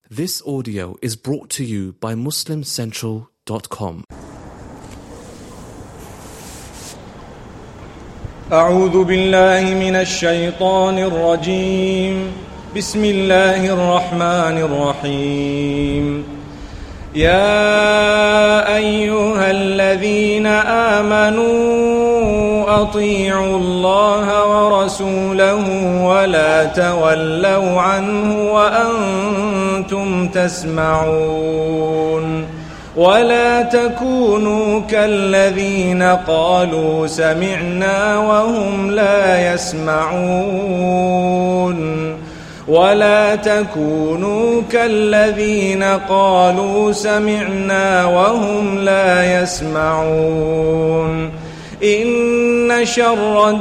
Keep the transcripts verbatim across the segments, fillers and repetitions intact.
This audio is brought to you by Muslim Central dot com. أعوذ بالله من الشيطان الرجيم. بسم الله الرحمن الرحيم. يا أيها الذين آمنوا أطيعوا الله ورسوله ولا تولوا عنه وأنتم تسمعون ولا تكونوا كالذين قالوا سمعنا وهم لا يسمعون ولا تكونوا كالذين قالوا سمعنا وهم لا يسمعون إن شر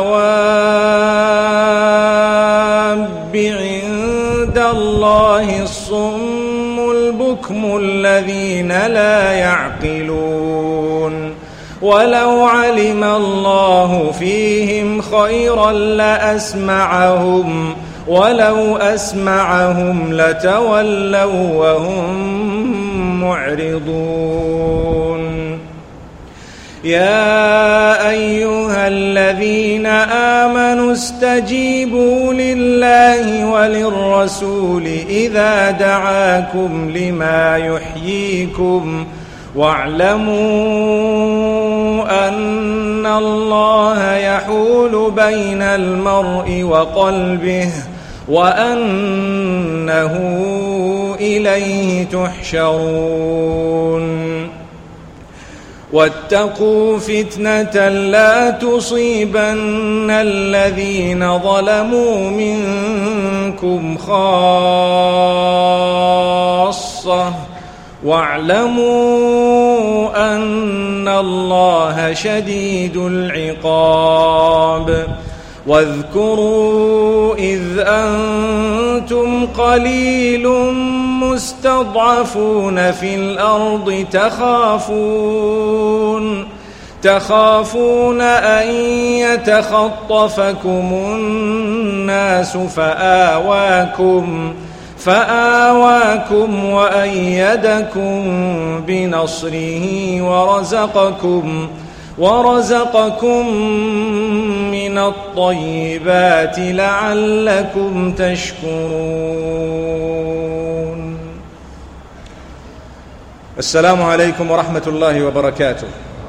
الدواب عند الله الصم البكم الذين لا يعقلون ولو علم الله فيهم خيرا لأسمعهم ولو أسمعهم لتولوا وهم معرضون يا أيها الذين آمنوا استجيبوا لله وللرسول إذا دعاكم لما يحييكم واعلموا أن الله يحول بين المرء وقلبه وأنه إليه تحشرون واتقوا فتنة لا تصيبن الذين ظلموا منكم خاصة واعلموا أن الله شديد العقاب واذكروا إذ أنتم قليل مستضعفون في الأرض تخافون تخافون أن يتخطفكم الناس فآواكم فآواكم وأيدكم بنصره ورزقكم ورزقكم من الطيبات لعلكم تشكرون. السلام عليكم ورحمة الله وبركاته.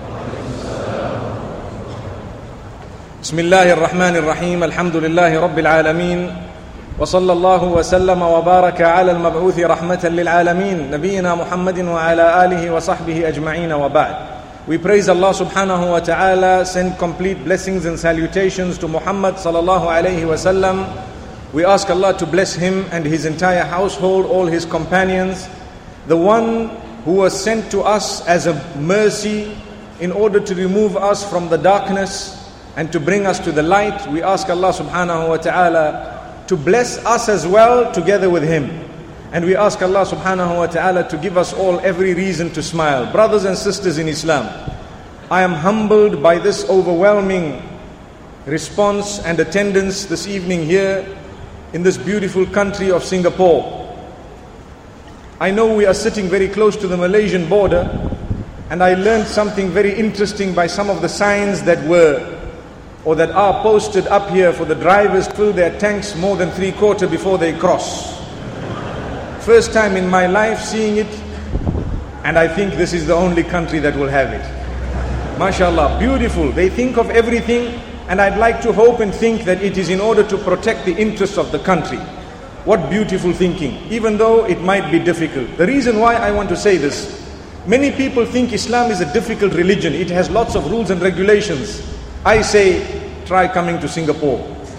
بسم الله الرحمن الرحيم. الحمد لله رب العالمين وصلى الله وسلم وبارك على المبعوث رحمة للعالمين نبينا محمد وعلى آله وصحبه أجمعين وبعد. We praise Allah subhanahu wa ta'ala, send complete blessings and salutations to Muhammad sallallahu alayhi wa sallam. We ask Allah to bless him and his entire household, all his companions. The one who was sent to us as a mercy in order to remove us from the darkness and to bring us to the light. We ask Allah subhanahu wa ta'ala to bless us as well together with him. And we ask Allah subhanahu wa ta'ala to give us all every reason to smile. Brothers and sisters in Islam, I am humbled by this overwhelming response and attendance this evening here in this beautiful country of Singapore. I know we are sitting very close to the Malaysian border, and I learned something very interesting by some of the signs that were or that are posted up here for the drivers fill their tanks more than three quarter before they cross. First time in my life seeing it, and I think this is the only country that will have it. MashaAllah, beautiful. They think of everything, and I'd like to hope and think that it is in order to protect the interests of the country. What beautiful thinking, even though it might be difficult. The reason why I want to say this, many people think Islam is a difficult religion. It has lots of rules and regulations. I say, try coming to Singapore.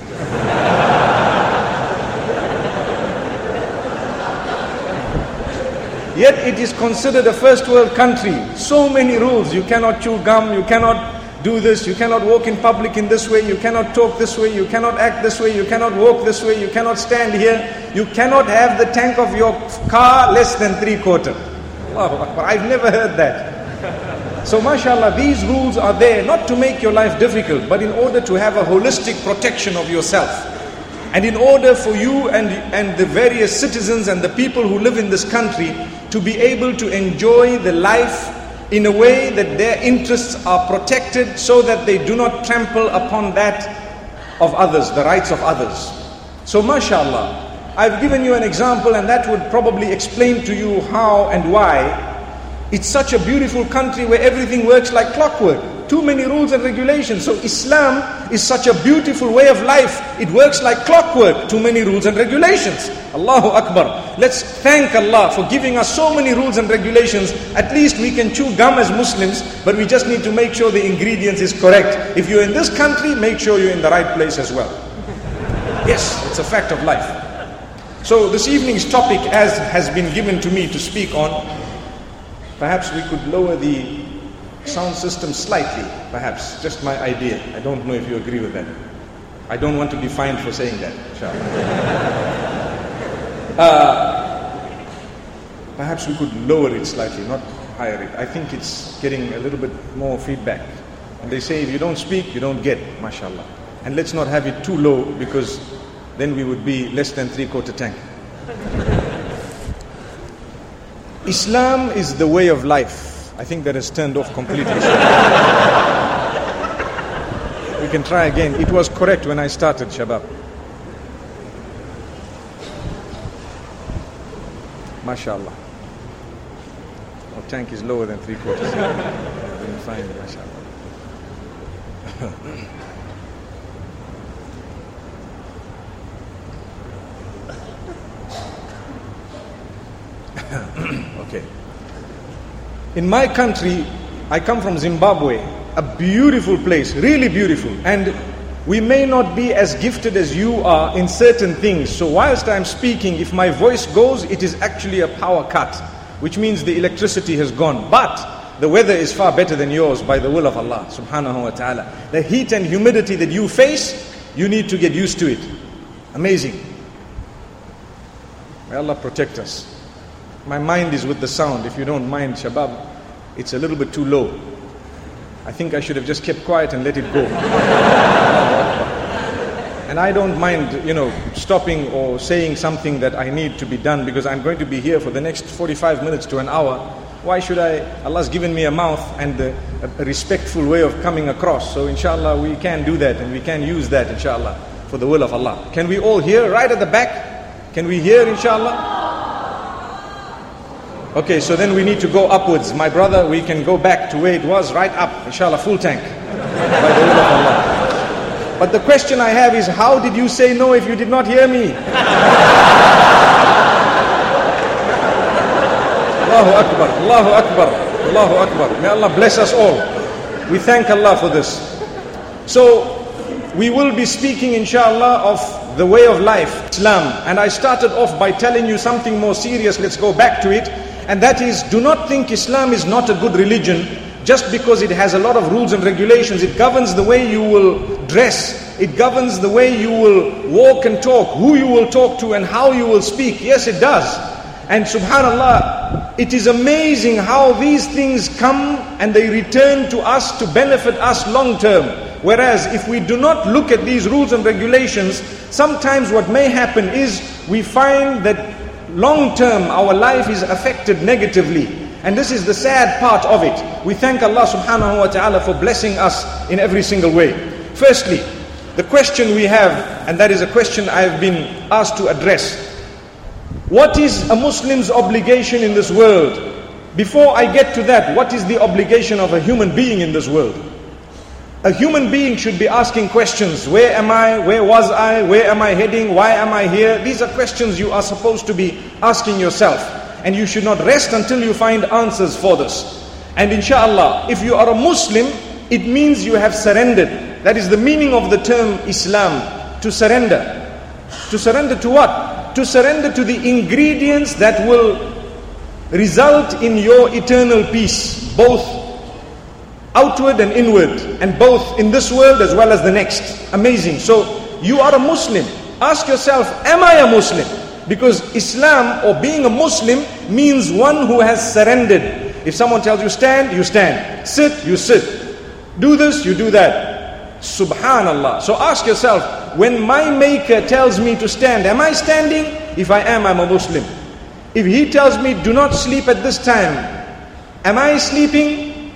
Yet it is considered a first world country. So many rules. You cannot chew gum, you cannot do this, you cannot walk in public in this way, you cannot talk this way, you cannot act this way, you cannot walk this way, you cannot stand here, you cannot have the tank of your car less than three quarter. Allahu Akbar. I've never heard that. So mashallah, these rules are there not to make your life difficult, but in order to have a holistic protection of yourself. And in order for you and, and the various citizens and the people who live in this country to be able to enjoy the life in a way that their interests are protected so that they do not trample upon that of others, the rights of others. So mashallah, I've given you an example, and that would probably explain to you how and why it's such a beautiful country where everything works like clockwork. Too many rules and regulations. So Islam is such a beautiful way of life. It works like clockwork. Too many rules and regulations. Allahu Akbar. Let's thank Allah for giving us so many rules and regulations. At least we can chew gum as Muslims, but we just need to make sure the ingredients is correct. If you're in this country, make sure you're in the right place as well. Yes, it's a fact of life. So this evening's topic, as has been given to me to speak on, perhaps we could lower the sound system slightly, perhaps, just my idea. I don't know if you agree with that. I don't want to be fined for saying that, inshallah. uh, perhaps we could lower it slightly, not higher it. I think it's getting a little bit more feedback. And they say if you don't speak, you don't get, mashallah. And let's not have it too low, because then we would be less than three-quarter tank. Islam is the way of life. I think that has turned off completely. We can try again. It was correct when I started, Shabab. MashaAllah. Our tank is lower than three quarters. Doing fine, MashaAllah. Okay. In my country, I come from Zimbabwe, a beautiful place, really beautiful. And we may not be as gifted as you are in certain things. So whilst I'm speaking, if my voice goes, it is actually a power cut, which means the electricity has gone. But the weather is far better than yours by the will of Allah subhanahu wa ta'ala. The heat and humidity that you face, you need to get used to it. Amazing. May Allah protect us. My mind is with the sound. If you don't mind, Shabab, it's a little bit too low. I think I should have just kept quiet and let it go. And I don't mind, you know, stopping or saying something that I need to be done, because I'm going to be here for the next forty-five minutes to an hour. Why should I? Allah's given me a mouth and a, a respectful way of coming across. So inshallah we can do that, and we can use that inshallah for the will of Allah. Can we all hear right at the back? Can we hear inshallah? Okay, so then we need to go upwards. My brother, we can go back to where it was, right up, inshallah, full tank. By the will of Allah. But the question I have is, how did you say no if you did not hear me? Allahu Akbar, Allahu Akbar, Allahu Akbar. May Allah bless us all. We thank Allah for this. So, we will be speaking, inshallah, of the way of life, Islam. And I started off by telling you something more serious. Let's go back to it. And that is, do not think Islam is not a good religion just because it has a lot of rules and regulations. It governs the way you will dress. It governs the way you will walk and talk, who you will talk to and how you will speak. Yes, it does. And subhanallah, it is amazing how these things come and they return to us to benefit us long term. Whereas if we do not look at these rules and regulations, sometimes what may happen is we find that long term our life is affected negatively. And this is the sad part of it. We thank Allah subhanahu wa ta'ala for blessing us in every single way. Firstly, the question we have, and that is a question I have been asked to address. What is a Muslim's obligation in this world? Before I get to that, what is the obligation of a human being in this world? A human being should be asking questions. Where am I? Where was I? Where am I heading? Why am I here? These are questions you are supposed to be asking yourself. And you should not rest until you find answers for this. And inshallah, if you are a Muslim, it means you have surrendered. That is the meaning of the term Islam. To surrender. To surrender to what? To surrender to the ingredients that will result in your eternal peace. Both outward and inward, and both in this world as well as the next. Amazing. So you are a Muslim. Ask yourself, am I a Muslim? Because Islam, or being a Muslim, means one who has surrendered. If someone tells you stand, you stand. Sit, you sit. Do this, you do that. Subhanallah. So ask yourself, when my Maker tells me to stand, am I standing? If I am, I'm a Muslim. If He tells me do not sleep at this time, am I sleeping?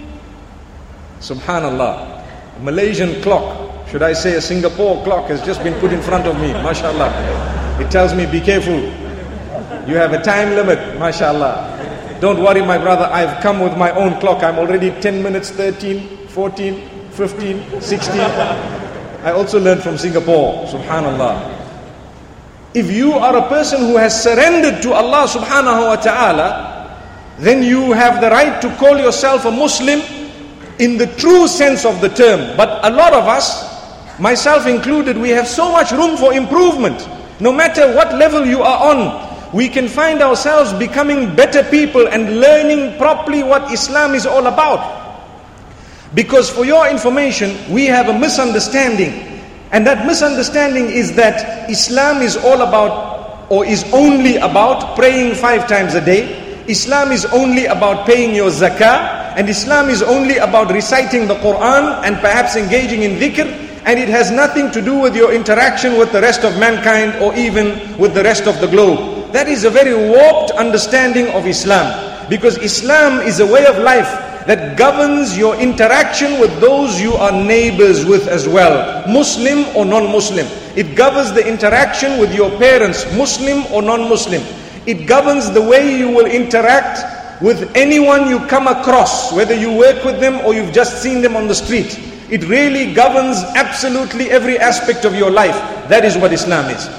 Subhanallah. A Malaysian clock, should I say a Singapore clock, has just been put in front of me, mashallah. It tells me, be careful. You have a time limit, mashallah. Don't worry, my brother, I've come with my own clock. I'm already ten minutes, thirteen, fourteen, fifteen, sixteen. I also learned from Singapore, subhanallah. If you are a person who has surrendered to Allah subhanahu wa ta'ala, then you have the right to call yourself a Muslim in the true sense of the term. But a lot of us, myself included, we have so much room for improvement. No matter what level you are on, we can find ourselves becoming better people and learning properly what Islam is all about. Because for your information, we have a misunderstanding. And that misunderstanding is that Islam is all about, or is only about, praying five times a day. Islam is only about paying your zakah. And Islam is only about reciting the Quran and perhaps engaging in dhikr. And it has nothing to do with your interaction with the rest of mankind or even with the rest of the globe. That is a very warped understanding of Islam. Because Islam is a way of life that governs your interaction with those you are neighbors with as well, Muslim or non-Muslim. It governs the interaction with your parents, Muslim or non-Muslim. It governs the way you will interact with anyone you come across, whether you work with them or you've just seen them on the street. It really governs absolutely every aspect of your life. That is what Islam is.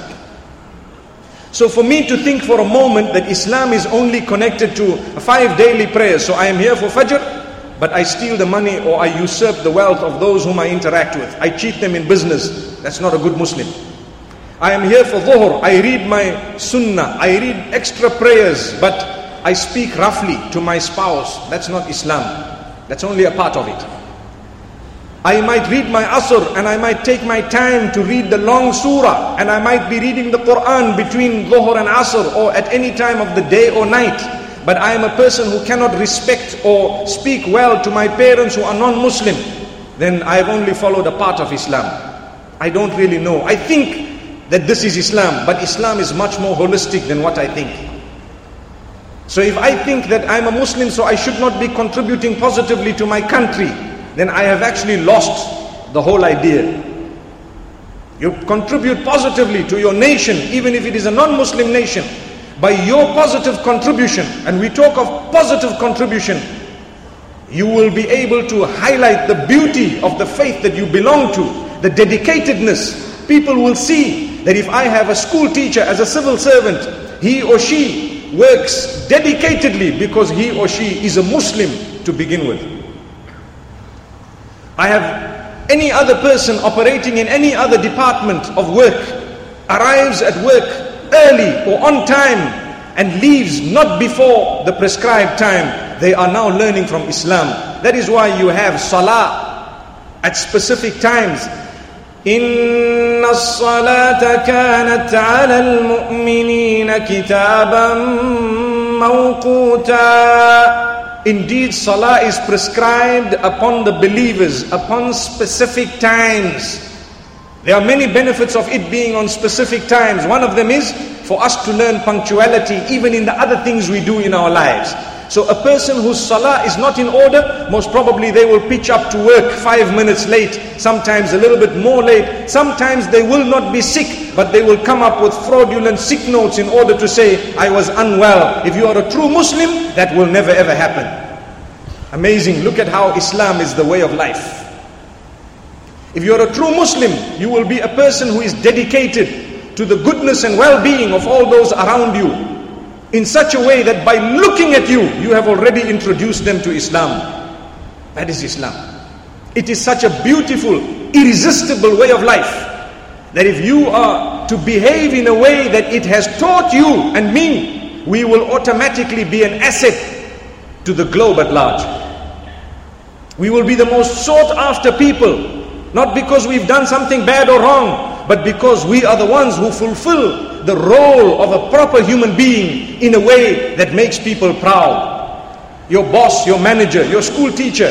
So for me to think for a moment that Islam is only connected to five daily prayers, so I am here for Fajr, but I steal the money or I usurp the wealth of those whom I interact with. I cheat them in business. That's not a good Muslim. I am here for Dhuhr. I read my Sunnah. I read extra prayers, but I speak roughly to my spouse. That's not Islam. That's only a part of it. I might read my Asr and I might take my time to read the long surah, and I might be reading the Quran between Dhuhr and Asr or at any time of the day or night. But I am a person who cannot respect or speak well to my parents who are non-Muslim. Then I have only followed a part of Islam. I don't really know. I think that this is Islam, but Islam is much more holistic than what I think. So if I think that I'm a Muslim, so I should not be contributing positively to my country, then I have actually lost the whole idea. You contribute positively to your nation, even if it is a non-Muslim nation, by your positive contribution. And we talk of positive contribution, you will be able to highlight the beauty of the faith that you belong to, the dedicatedness. People will see that if I have a school teacher as a civil servant, he or she works dedicatedly because he or she is a Muslim to begin with. I have any other person operating in any other department of work, arrives at work early or on time and leaves not before the prescribed time. They are now learning from Islam. That is why you have salah at specific times. إِنَّ الصَّلَاةَ كَانَتْ عَلَى الْمُؤْمِنِينَ كِتَابًا مَوْقُوتًا. Indeed, salah is prescribed upon the believers, upon specific times. There are many benefits of it being on specific times. One of them is for us to learn punctuality even in the other things we do in our lives. So a person whose salah is not in order, most probably they will pitch up to work five minutes late, sometimes a little bit more late. Sometimes they will not be sick, but they will come up with fraudulent sick notes in order to say, I was unwell. If you are a true Muslim, that will never ever happen. Amazing. Look at how Islam is the way of life. If you are a true Muslim, you will be a person who is dedicated to the goodness and well-being of all those around you, in such a way that by looking at you, you have already introduced them to Islam. That is Islam. It is such a beautiful, irresistible way of life, that if you are to behave in a way that it has taught you and me, we will automatically be an asset to the globe at large. We will be the most sought after people, not because we've done something bad or wrong, but because we are the ones who fulfill the role of a proper human being in a way that makes people proud. Your boss, your manager, your school teacher,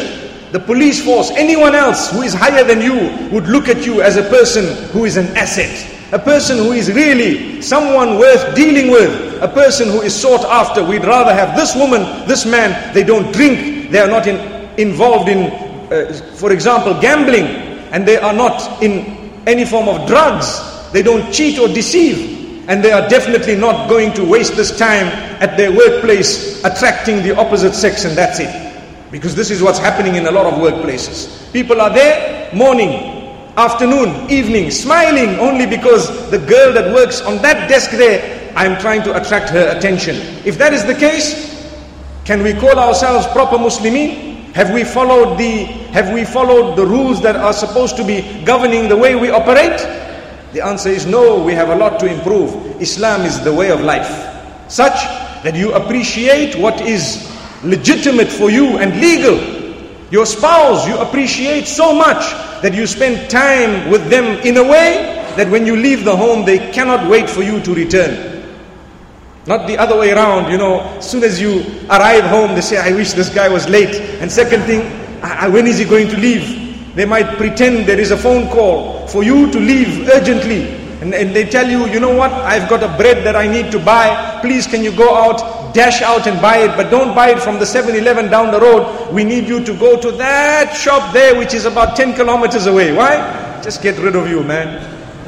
the police force, anyone else who is higher than you would look at you as a person who is an asset. A person who is really someone worth dealing with. A person who is sought after. We'd rather have this woman, this man. They don't drink. They are not in, involved in, uh, for example, gambling. And they are not in any form of drugs. They don't cheat or deceive. And they are definitely not going to waste this time at their workplace attracting the opposite sex, and that's it. Because this is what's happening in a lot of workplaces. People are there morning, afternoon, evening, smiling only because the girl that works on that desk there, I'm trying to attract her attention. If that is the case, can we call ourselves proper Muslimin? Have we followed the have we followed the rules that are supposed to be governing the way we operate? The answer is no. We have a lot to improve. Islam is the way of life, such that you appreciate what is legitimate for you and legal. Your spouse, you appreciate so much that you spend time with them in a way that when you leave the home, they cannot wait for you to return. Not the other way around, you know, as soon as you arrive home, they say, I wish this guy was late. And second thing, I, I, when is he going to leave? They might pretend there is a phone call for you to leave urgently. And, and they tell you, you know what, I've got a bread that I need to buy. Please, can you go out, dash out and buy it. But don't buy it from the seven eleven down the road. We need you to go to that shop there, which is about ten kilometers away. Why? Just get rid of you, man.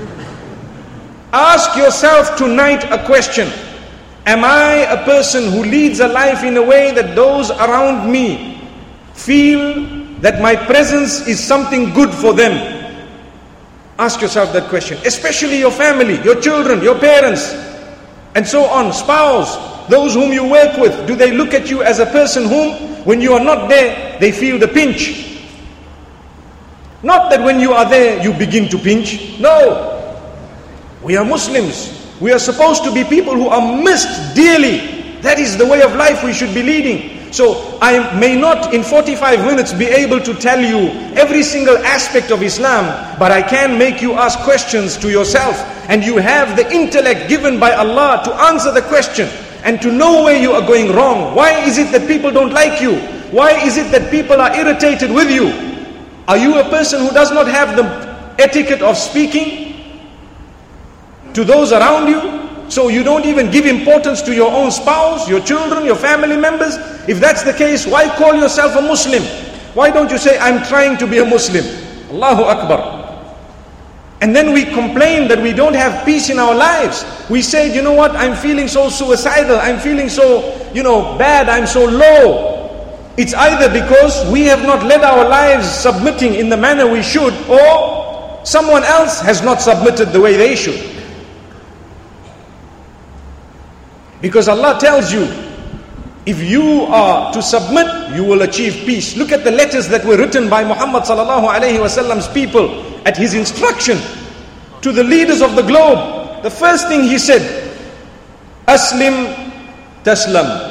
Ask yourself tonight a question. Am I a person who leads a life in a way that those around me feel that my presence is something good for them? Ask yourself that question. Especially your family, your children, your parents, and so on, spouse, those whom you work with. Do they look at you as a person whom, when you are not there, they feel the pinch? Not that when you are there, you begin to pinch. No. We are Muslims. We are supposed to be people who are missed dearly. That is the way of life we should be leading. So I may not in forty-five minutes be able to tell you every single aspect of Islam, but I can make you ask questions to yourself, and you have the intellect given by Allah to answer the question and to know where you are going wrong. Why is it that people don't like you? Why is it that people are irritated with you? Are you a person who does not have the etiquette of speaking to those around you? So you don't even give importance to your own spouse, your children, your family members? If that's the case, why call yourself a Muslim? Why don't you say, I'm trying to be a Muslim? Allahu Akbar. And then we complain that we don't have peace in our lives. We say, you know what, I'm feeling so suicidal, I'm feeling so, you know, bad, I'm so low. It's either because we have not led our lives submitting in the manner we should, or someone else has not submitted the way they should. Because Allah tells you, if you are to submit, you will achieve peace. Look at the letters that were written by Muhammad sallallahu alaihi wasallam's people at his instruction to the leaders of the globe. The first thing he said, Aslim taslam.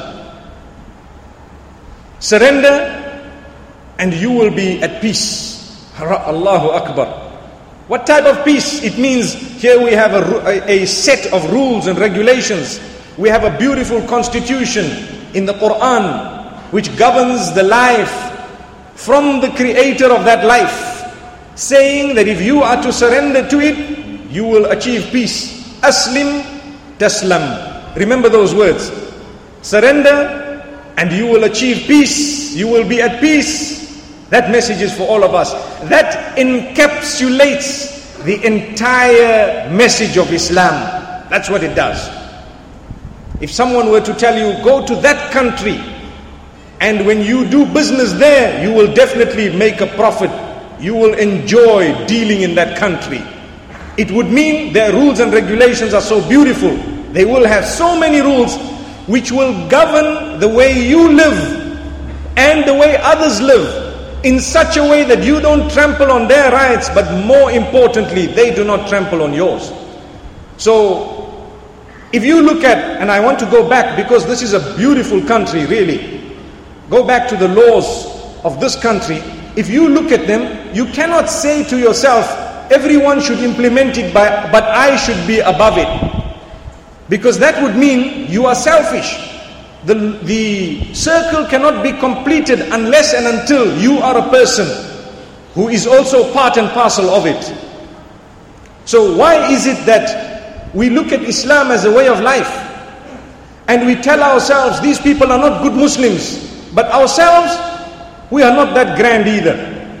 Surrender and you will be at peace. Allahu Akbar. What type of peace? It means here we have a, a, a set of rules and regulations. We have a beautiful constitution in the Quran which governs the life from the creator of that life, saying that if you are to surrender to it, you will achieve peace. Aslim taslam. Remember those words. Surrender and you will achieve peace. You will be at peace. That message is for all of us. That encapsulates the entire message of Islam. That's what it does. If someone were to tell you, go to that country, and when you do business there, you will definitely make a profit. You will enjoy dealing in that country. It would mean their rules and regulations are so beautiful. They will have so many rules which will govern the way you live and the way others live in such a way that you don't trample on their rights, but more importantly, they do not trample on yours. So, if you look at, and I want to go back because this is a beautiful country really. Go back to the laws of this country. If you look at them, you cannot say to yourself, everyone should implement it, by, but I should be above it. Because that would mean you are selfish. The, the circle cannot be completed unless and until you are a person who is also part and parcel of it. So why is it that we look at Islam as a way of life and we tell ourselves these people are not good Muslims, but ourselves, we are not that grand either?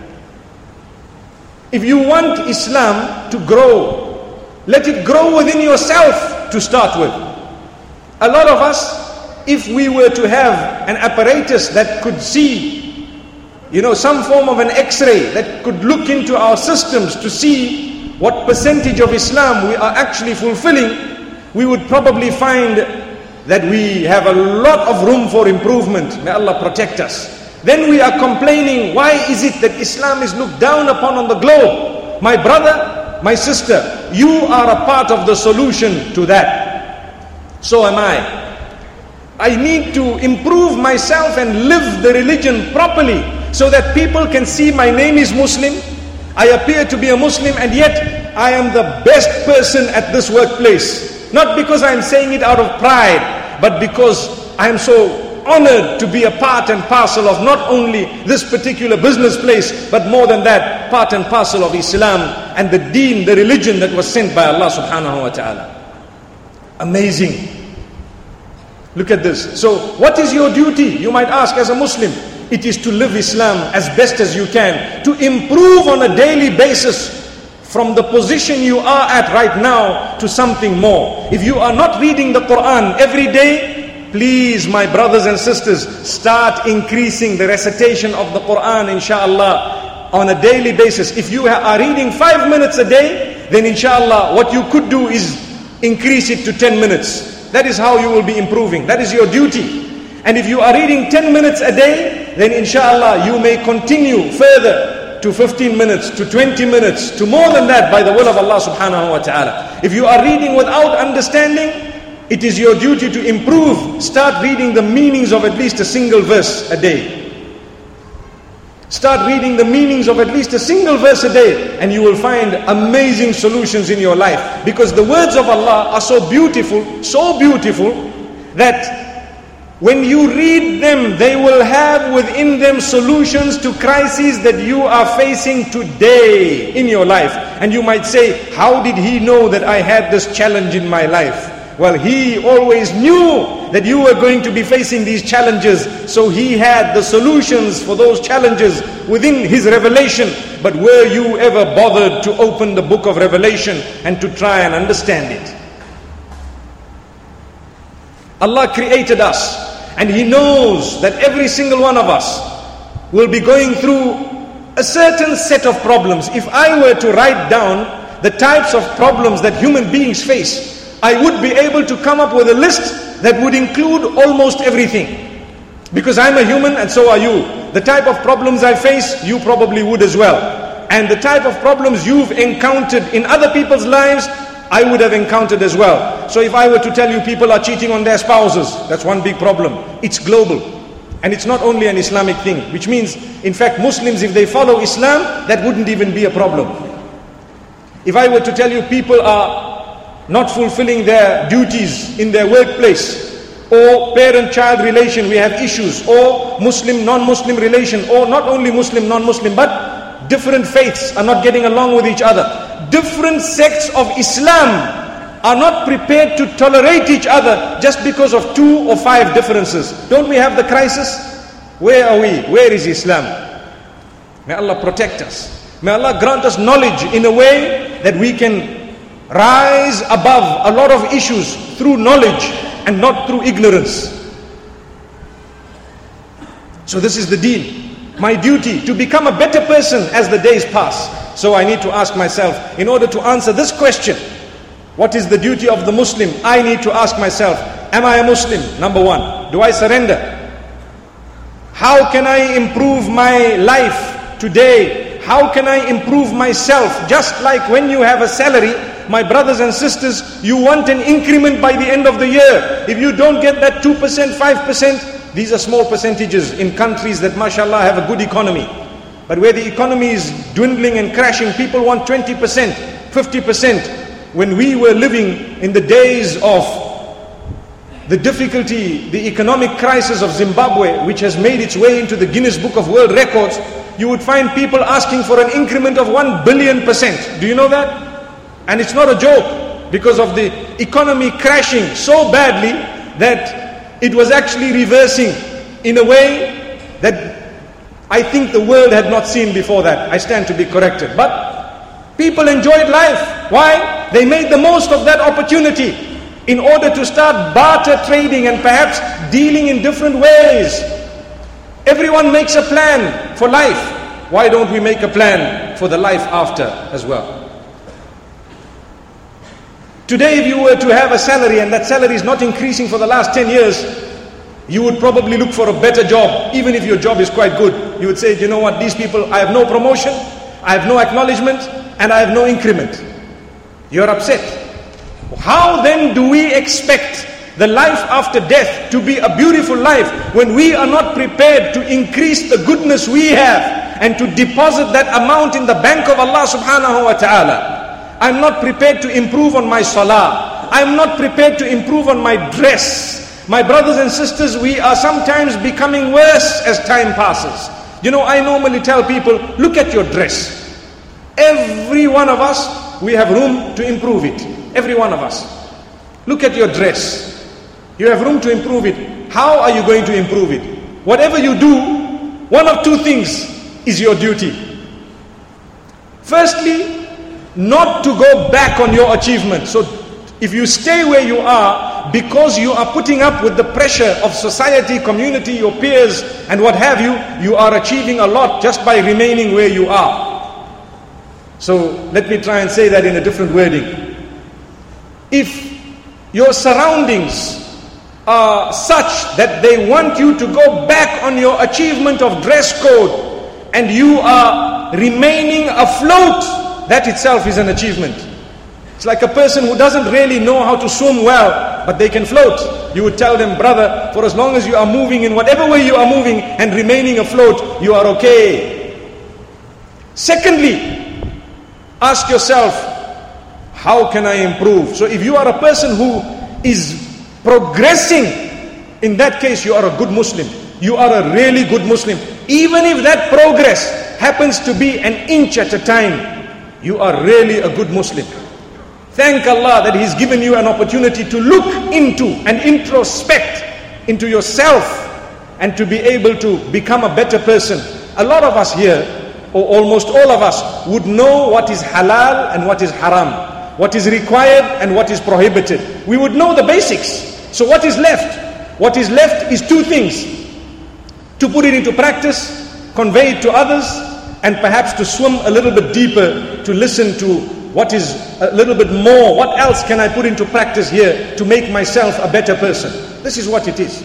If you want Islam to grow, let it grow within yourself to start with. A lot of us, if we were to have an apparatus that could see, you know, some form of an X-ray that could look into our systems to see what percentage of Islam we are actually fulfilling, we would probably find that we have a lot of room for improvement. May Allah protect us. Then we are complaining, why is it that Islam is looked down upon on the globe? My brother, my sister, you are a part of the solution to that. So am I. I need to improve myself and live the religion properly so that people can see my name is Muslim, I appear to be a Muslim, and yet I am the best person at this workplace. Not because I am saying it out of pride, but because I am so honored to be a part and parcel of not only this particular business place, but more than that, part and parcel of Islam and the deen, the religion that was sent by Allah subhanahu wa ta'ala. Amazing. Look at this. So what is your duty? You might ask as a Muslim. It is to live Islam as best as you can, to improve on a daily basis from the position you are at right now to something more. If you are not reading the Quran every day, please, my brothers and sisters, start increasing the recitation of the Quran, inshallah, on a daily basis. If you are reading five minutes a day, then inshallah, what you could do is increase it to ten minutes. That is how you will be improving. That is your duty. And if you are reading ten minutes a day, then inshallah you may continue further to fifteen minutes, to twenty minutes, to more than that by the will of Allah subhanahu wa ta'ala. If you are reading without understanding, it is your duty to improve. Start reading the meanings of at least a single verse a day. Start reading the meanings of at least a single verse a day, and you will find amazing solutions in your life. Because the words of Allah are so beautiful, so beautiful, that when you read them, they will have within them solutions to crises that you are facing today in your life. And you might say, how did he know that I had this challenge in my life? Well, he always knew that you were going to be facing these challenges, so he had the solutions for those challenges within his revelation. But were you ever bothered to open the book of Revelation and to try and understand it? Allah created us, and He knows that every single one of us will be going through a certain set of problems. If I were to write down the types of problems that human beings face, I would be able to come up with a list that would include almost everything. Because I'm a human and so are you. The type of problems I face, you probably would as well. And the type of problems you've encountered in other people's lives, I would have encountered as well. So if I were to tell you people are cheating on their spouses, that's one big problem. It's global. And it's not only an Islamic thing. Which means, in fact, Muslims, if they follow Islam, that wouldn't even be a problem. If I were to tell you people are not fulfilling their duties in their workplace, or parent-child relation, we have issues, or Muslim, non-Muslim relation, or not only Muslim, non-Muslim, but different faiths are not getting along with each other. Different sects of Islam are not prepared to tolerate each other just because of two or five differences. Don't we have the crisis? Where are we? Where is Islam? May Allah protect us. May Allah grant us knowledge in a way that we can rise above a lot of issues through knowledge and not through ignorance. So this is the deen. My duty to become a better person as the days pass. So I need to ask myself, in order to answer this question, what is the duty of the Muslim? I need to ask myself, am I a Muslim? Number one, do I surrender? How can I improve my life today? How can I improve myself? Just like when you have a salary, my brothers and sisters, you want an increment by the end of the year. If you don't get that two percent, five percent, these are small percentages in countries that mashallah have a good economy. But where the economy is dwindling and crashing, people want twenty percent, fifty percent. When we were living in the days of the difficulty, the economic crisis of Zimbabwe, which has made its way into the Guinness Book of World Records, you would find people asking for an increment of one billion percent. Do you know that? And it's not a joke, because of the economy crashing so badly that it was actually reversing in a way that I think the world had not seen before that. I stand to be corrected. But people enjoyed life. Why? They made the most of that opportunity in order to start barter trading and perhaps dealing in different ways. Everyone makes a plan for life. Why don't we make a plan for the life after as well? Today, if you were to have a salary and that salary is not increasing for the last ten years, you would probably look for a better job. Even if your job is quite good, you would say, you know what, these people, I have no promotion, I have no acknowledgement, and I have no increment. You're upset. How then do we expect the life after death to be a beautiful life when we are not prepared to increase the goodness we have and to deposit that amount in the bank of Allah subhanahu wa ta'ala? I'm not prepared to improve on my salah. I'm not prepared to improve on my dress. My brothers and sisters, we are sometimes becoming worse as time passes. You know, I normally tell people, look at your dress. Every one of us, we have room to improve it. Every one of us. Look at your dress. You have room to improve it. How are you going to improve it? Whatever you do, one of two things is your duty. Firstly, not to go back on your achievement. So if you stay where you are because you are putting up with the pressure of society, community, your peers and what have you, you are achieving a lot just by remaining where you are. So let me try and say that in a different wording. If your surroundings are such that they want you to go back on your achievement of dress code and you are remaining afloat, that itself is an achievement. It's like a person who doesn't really know how to swim well, but they can float. You would tell them, brother, for as long as you are moving in whatever way you are moving and remaining afloat, you are okay. Secondly, ask yourself, how can I improve? So if you are a person who is progressing, in that case you are a good Muslim. You are a really good Muslim. Even if that progress happens to be an inch at a time, you are really a good Muslim. Thank Allah that He's given you an opportunity to look into and introspect into yourself and to be able to become a better person. A lot of us here, or almost all of us, would know what is halal and what is haram, what is required and what is prohibited. We would know the basics. So what is left? What is left is two things: to put it into practice, convey it to others, and perhaps to swim a little bit deeper, to listen to what is a little bit more. What else can I put into practice here to make myself a better person? This is what it is.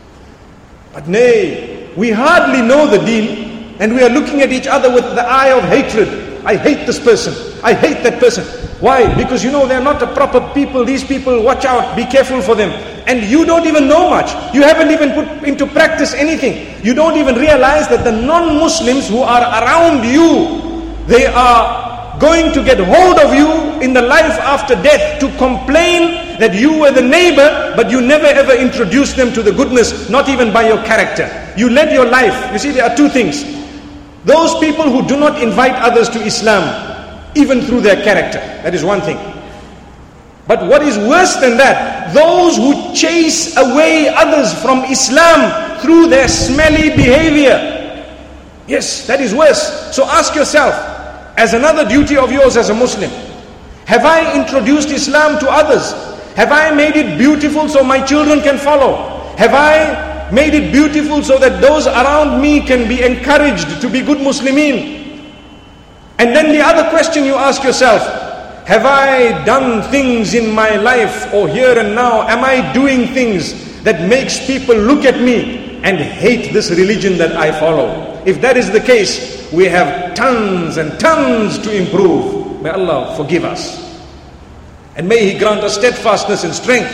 But nay, we hardly know the deen, and we are looking at each other with the eye of hatred. I hate this person. I hate that person. Why? Because you know they're not a proper people. These people, watch out, be careful for them. And you don't even know much. You haven't even put into practice anything. You don't even realize that the non-Muslims who are around you, they are going to get hold of you in the life after death to complain that you were the neighbor, but you never ever introduced them to the goodness, not even by your character. You led your life. You see, there are two things. Those people who do not invite others to Islam, even through their character, that is one thing. But what is worse than that, those who chase away others from Islam through their smelly behavior. Yes, that is worse. So ask yourself, as another duty of yours as a Muslim, have I introduced Islam to others? Have I made it beautiful so my children can follow? Have I made it beautiful so that those around me can be encouraged to be good Muslimin? And then the other question you ask yourself, have I done things in my life or here and now? Am I doing things that makes people look at me and hate this religion that I follow? If that is the case, we have tons and tons to improve. May Allah forgive us. And may He grant us steadfastness and strength.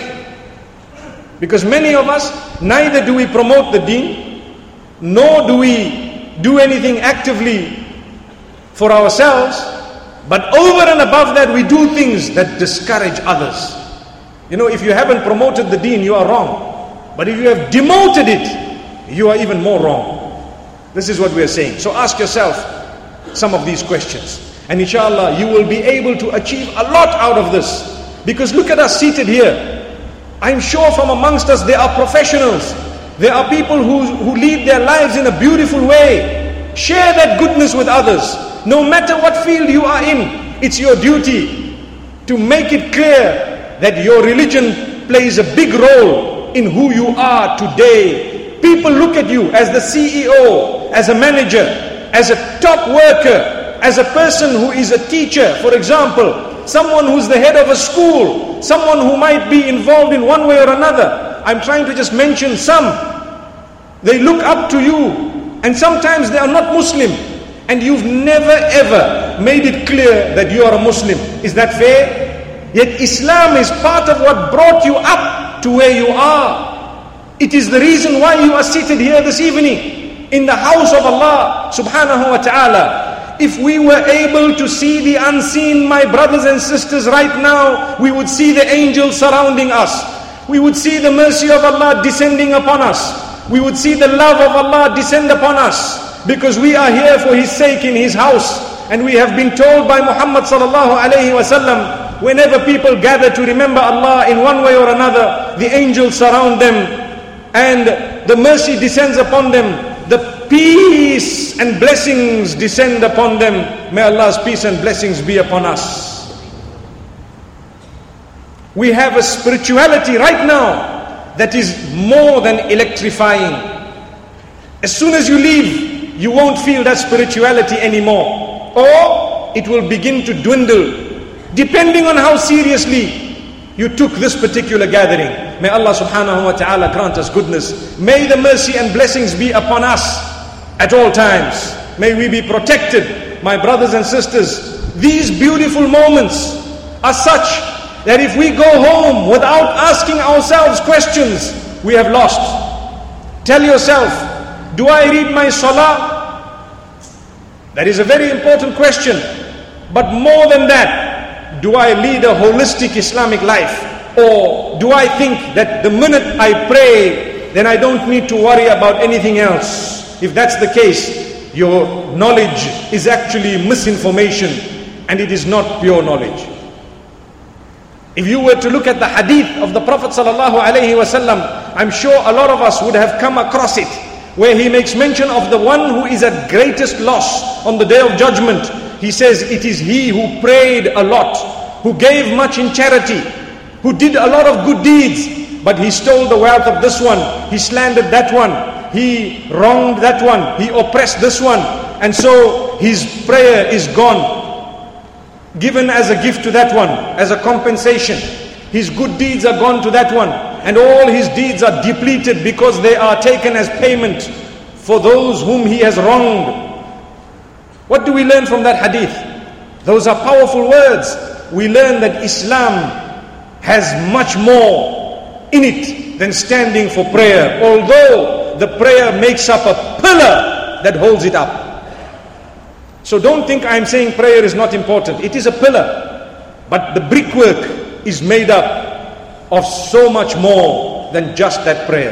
Because many of us, neither do we promote the deen, nor do we do anything actively for ourselves, but over and above that we do things that discourage others. You know, if you haven't promoted the deen, you are wrong. But if you have demoted it, you are even more wrong. This is what we are saying. So ask yourself some of these questions. And inshallah, you will be able to achieve a lot out of this. Because look at us seated here. I'm sure from amongst us there are professionals. There are people who, who lead their lives in a beautiful way. Share that goodness with others. No matter what field you are in, it's your duty to make it clear that your religion plays a big role in who you are today. People look at you as the C E O, as a manager, as a top worker, as a person who is a teacher, for example. Someone who's the head of a school, someone who might be involved in one way or another. I'm trying to just mention some. They look up to you, and sometimes they are not Muslim, and you've never ever made it clear that you are a Muslim. Is that fair? Yet Islam is part of what brought you up to where you are. It is the reason why you are seated here this evening in the house of Allah subhanahu wa ta'ala. If we were able to see the unseen, my brothers and sisters, right now, we would see the angels surrounding us. We would see the mercy of Allah descending upon us. We would see the love of Allah descend upon us. Because we are here for His sake in His house. And we have been told by Muhammad sallallahu alayhi wa sallam, whenever people gather to remember Allah in one way or another, the angels surround them and the mercy descends upon them. The peace and blessings descend upon them. May Allah's peace and blessings be upon us. We have a spirituality right now that is more than electrifying. As soon as you leave, you won't feel that spirituality anymore. Or it will begin to dwindle, depending on how seriously you took this particular gathering. May Allah subhanahu wa ta'ala grant us goodness. May the mercy and blessings be upon us at all times. May we be protected, my brothers and sisters. These beautiful moments are such that if we go home without asking ourselves questions, we have lost. Tell yourself, do I read my salah? That is a very important question. But more than that, do I lead a holistic Islamic life? Or do I think that the minute I pray, then I don't need to worry about anything else? If that's the case, your knowledge is actually misinformation and it is not pure knowledge. If you were to look at the hadith of the Prophet sallallahu alaihi wasallam, I'm sure a lot of us would have come across it, where he makes mention of the one who is at greatest loss on the day of judgment. He says it is he who prayed a lot, who gave much in charity, who did a lot of good deeds, but he stole the wealth of this one, he slandered that one, he wronged that one, he oppressed this one, and so his prayer is gone, given as a gift to that one, as a compensation. His good deeds are gone to that one, and all his deeds are depleted because they are taken as payment for those whom he has wronged. What do we learn from that hadith? Those are powerful words. We learn that Islam has much more in it than standing for prayer, although the prayer makes up a pillar that holds it up. So don't think I'm saying prayer is not important. It is a pillar, but the brickwork is made up of so much more than just that prayer.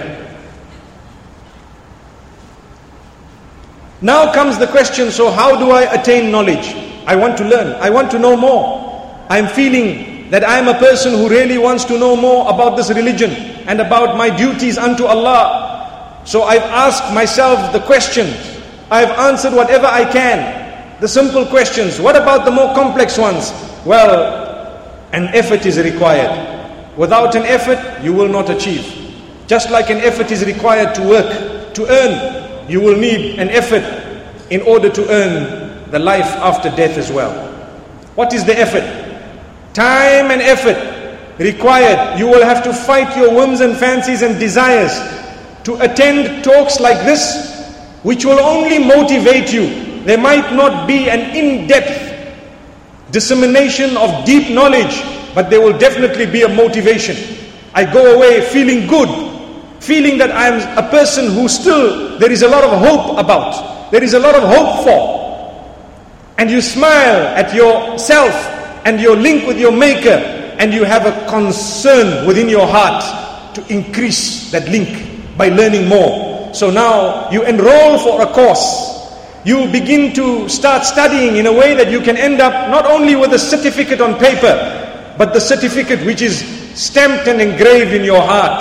Now comes the question, so how do I attain knowledge? I want to learn, I want to know more. I'm feeling that I'm a person who really wants to know more about this religion and about my duties unto Allah. So I've asked myself the questions. I've answered whatever I can. The simple questions. What about the more complex ones? Well, an effort is required. Without an effort, you will not achieve. Just like an effort is required to work, to earn, you will need an effort in order to earn the life after death as well. What is the effort? Time and effort required. You will have to fight your whims and fancies and desires to attend talks like this, which will only motivate you. There might not be an in-depth dissemination of deep knowledge, but there will definitely be a motivation. I go away feeling good, feeling that I'm a person who still, there is a lot of hope about, there is a lot of hope for. And you smile at yourself and your link with your Maker, and you have a concern within your heart to increase that link by learning more. So now you enroll for a course. You begin to start studying in a way that you can end up not only with a certificate on paper, but the certificate which is stamped and engraved in your heart.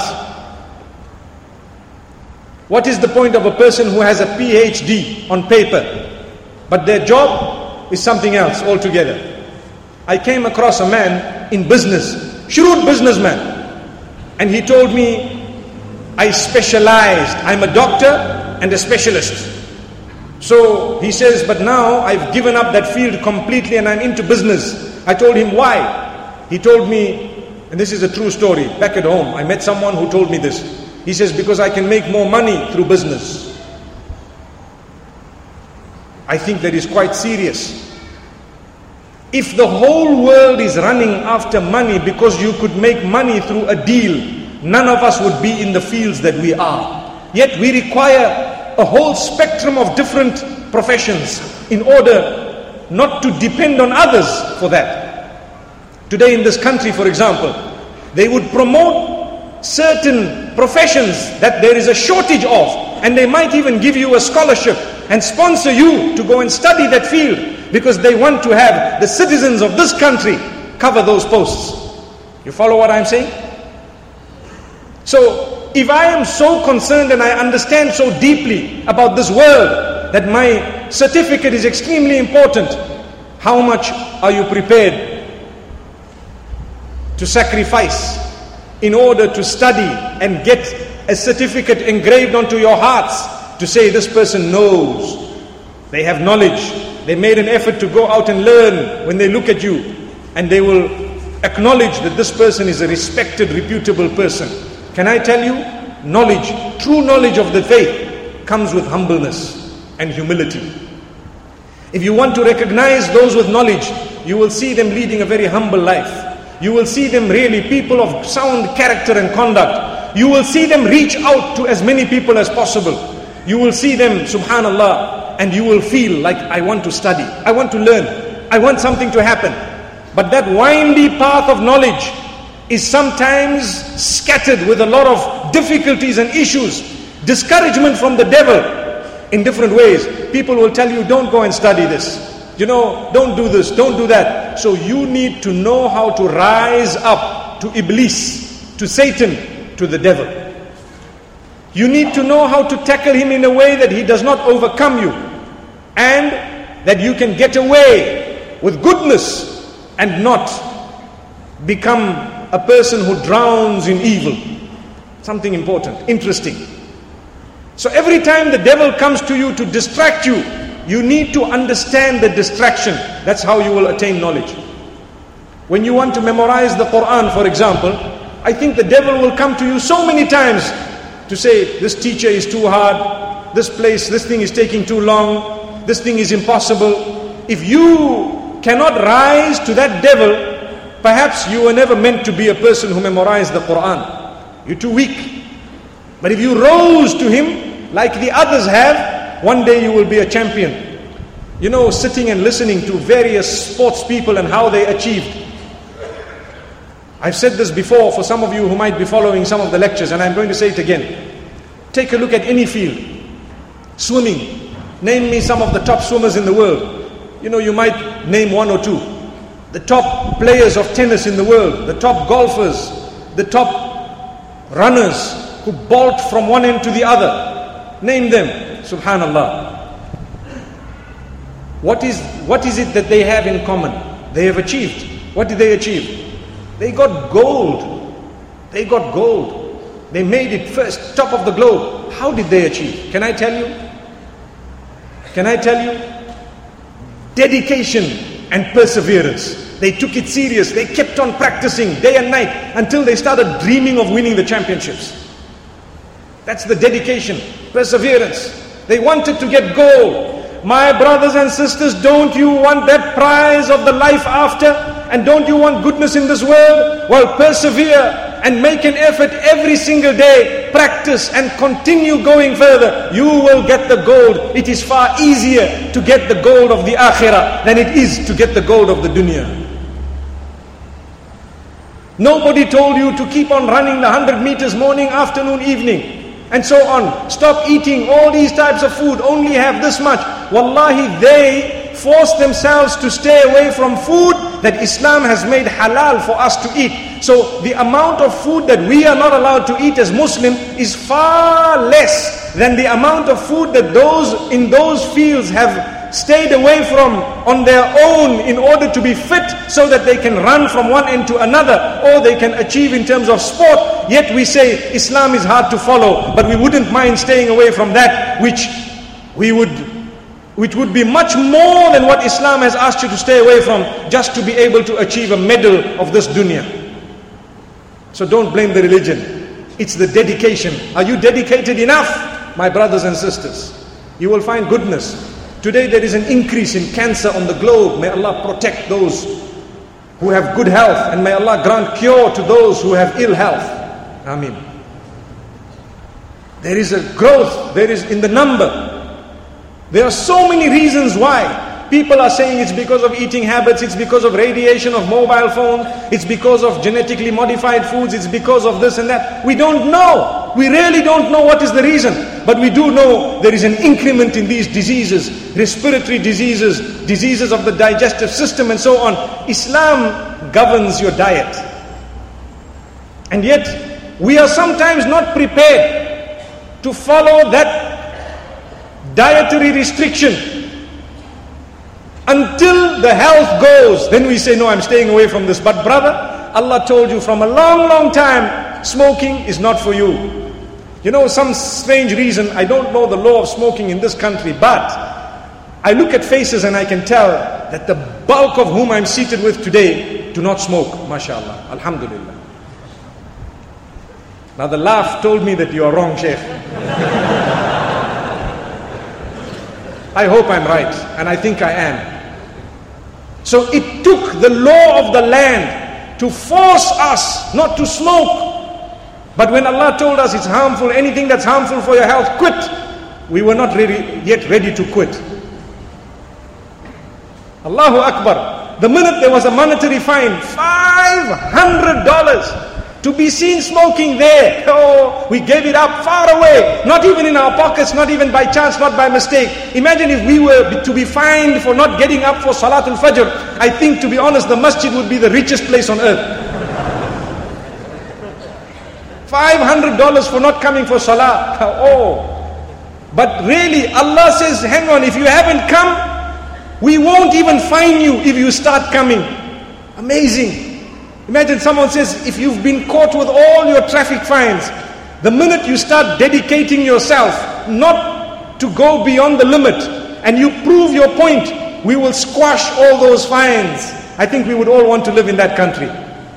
What is the point of a person who has a P H D on paper, but their job is something else altogether? I came across a man in business, shrewd businessman, and he told me, I specialized, I'm a doctor and a specialist. So he says, but now I've given up that field completely and I'm into business. I told him, why? He told me, and this is a true story, back at home, I met someone who told me this. He says, because I can make more money through business. I think that is quite serious. If the whole world is running after money because you could make money through a deal, none of us would be in the fields that we are. Yet we require a whole spectrum of different professions in order not to depend on others for that. Today in this country, for example, they would promote certain professions that there is a shortage of, and they might even give you a scholarship and sponsor you to go and study that field because they want to have the citizens of this country cover those posts. You follow what I'm saying? So, if I am so concerned and I understand so deeply about this world that my certificate is extremely important, how much are you prepared to sacrifice in order to study and get a certificate engraved onto your hearts to say this person knows, they have knowledge, they made an effort to go out and learn. When they look at you, and they will acknowledge that this person is a respected, reputable person. Can I tell you, knowledge, true knowledge of the faith comes with humbleness and humility. If you want to recognize those with knowledge, you will see them leading a very humble life. You will see them really people of sound character and conduct. You will see them reach out to as many people as possible. You will see them, subhanallah, and you will feel like, I want to study, I want to learn, I want something to happen. But that windy path of knowledge is sometimes scattered with a lot of difficulties and issues, discouragement from the devil in different ways. People will tell you, don't go and study this, you know, don't do this, don't do that. So you need to know how to rise up to Iblis, to Satan, to the devil. You need to know how to tackle him in a way that he does not overcome you, and that you can get away with goodness and not become a person who drowns in evil. Something important, interesting. So every time the devil comes to you to distract you, you need to understand the distraction. That's how you will attain knowledge. When you want to memorize the Quran, for example, I think the devil will come to you so many times to say, this teacher is too hard, this place, this thing is taking too long, this thing is impossible. If you cannot rise to that devil, perhaps you were never meant to be a person who memorized the Quran. You're too weak. But if you rose to him like the others have, one day you will be a champion. You know, sitting and listening to various sports people and how they achieved. I've said this before for some of you who might be following some of the lectures, and I'm going to say it again. Take a look at any field. Swimming. Name me some of the top swimmers in the world. You know, you might name one or two. The top players of tennis in the world, the top golfers, the top runners who bolt from one end to the other. Name them, subhanallah. What is, what is it that they have in common? They have achieved. What did they achieve? They got gold. They got gold. They made it first, top of the globe. How did they achieve? Can I tell you? Can I tell you? Dedication and perseverance. They took it serious. They kept on practicing day and night until they started dreaming of winning the championships. That's the dedication, perseverance. They wanted to get gold. My brothers and sisters, don't you want that prize of the life after? And don't you want goodness in this world? Well, persevere and make an effort every single day. Practice and continue going further. You will get the gold. It is far easier to get the gold of the akhirah than it is to get the gold of the dunya. Nobody told you to keep on running the hundred meters morning, afternoon, evening, and so on. Stop eating all these types of food, only have this much. Wallahi, they force themselves to stay away from food that Islam has made halal for us to eat. So the amount of food that we are not allowed to eat as Muslim is far less than the amount of food that those in those fields have stayed away from on their own in order to be fit so that they can run from one end to another, or they can achieve in terms of sport. Yet we say Islam is hard to follow, but we wouldn't mind staying away from that which we would which would be much more than what Islam has asked you to stay away from, just to be able to achieve a medal of this dunya. So don't blame the religion. It's the dedication. Are you dedicated enough, my brothers and sisters? You will find goodness. Today there is an increase in cancer on the globe. May Allah protect those who have good health, and may Allah grant cure to those who have ill health. Ameen. There is a growth, there is in the number. There are so many reasons why. People are saying it's because of eating habits, it's because of radiation of mobile phones, it's because of genetically modified foods, it's because of this and that. We don't know. We really don't know what is the reason. But we do know there is an increment in these diseases, respiratory diseases, diseases of the digestive system and so on. Islam governs your diet. And yet, we are sometimes not prepared to follow that dietary restriction. Until the health goes, then we say, no, I'm staying away from this. But brother, Allah told you from a long, long time, smoking is not for you. You know, some strange reason, I don't know the law of smoking in this country, but I look at faces and I can tell that the bulk of whom I'm seated with today do not smoke, mashallah, alhamdulillah. Now the laugh told me that you are wrong, Sheikh. I hope I'm right, and I think I am. So it took the law of the land to force us not to smoke. But when Allah told us it's harmful, anything that's harmful for your health, quit. We were not really yet ready to quit. Allahu Akbar. The minute there was a monetary fine, five hundred dollars to be seen smoking there. Oh, we gave it up far away. Not even in our pockets, not even by chance, not by mistake. Imagine if we were to be fined for not getting up for Salatul Fajr. I think, to be honest, the masjid would be the richest place on earth. five hundred dollars for not coming for Salah. Oh. But really, Allah says, hang on, if you haven't come, we won't even fine you if you start coming. Amazing. Imagine someone says, if you've been caught with all your traffic fines, the minute you start dedicating yourself not to go beyond the limit, and you prove your point, we will squash all those fines. I think we would all want to live in that country.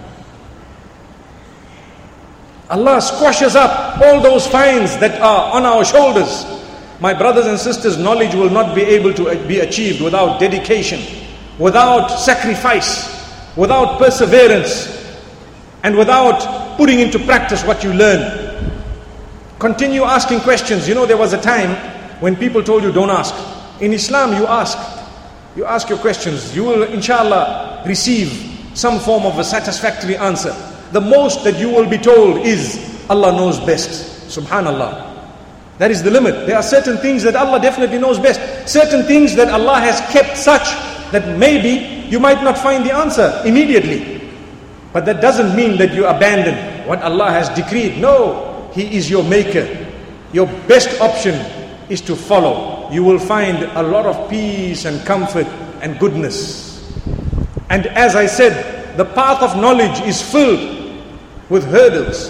Allah squashes up all those fines that are on our shoulders. My brothers and sisters, knowledge will not be able to be achieved without dedication, without sacrifice, without perseverance, and without putting into practice what you learn. Continue asking questions. You know, there was a time when people told you, don't ask. In Islam, you ask. You ask your questions. You will, inshallah, receive some form of a satisfactory answer. The most that you will be told is, Allah knows best. Subhanallah. That is the limit. There are certain things that Allah definitely knows best. Certain things that Allah has kept such that maybe you might not find the answer immediately. But that doesn't mean that you abandon what Allah has decreed. No, He is your maker. Your best option is to follow. You will find a lot of peace and comfort and goodness. And as I said, the path of knowledge is filled with hurdles.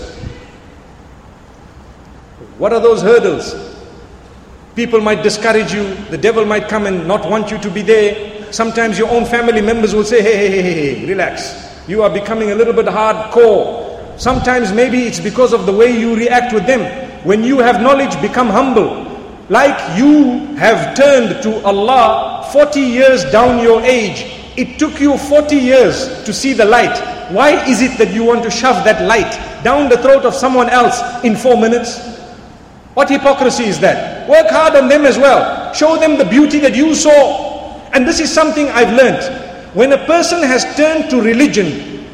What are those hurdles? People might discourage you. The devil might come and not want you to be there. Sometimes your own family members will say, hey, hey, hey, hey, relax. You are becoming a little bit hardcore. Sometimes maybe it's because of the way you react with them. When you have knowledge, become humble. Like you have turned to Allah forty years down your age. It took you forty years to see the light. Why is it that you want to shove that light down the throat of someone else in four minutes? What hypocrisy is that? Work hard on them as well. Show them the beauty that you saw. And this is something I've learnt. When a person has turned to religion,